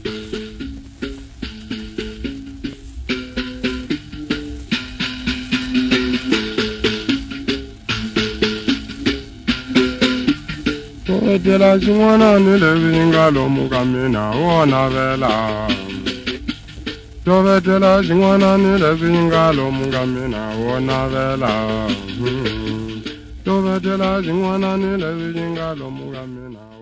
Tela chingwana ni le vinga lomu ka mina wona vela. Tela chingwana ni le vinga lomu ka mina wona vela. Tela chingwana ni le vinga lomu ka mina.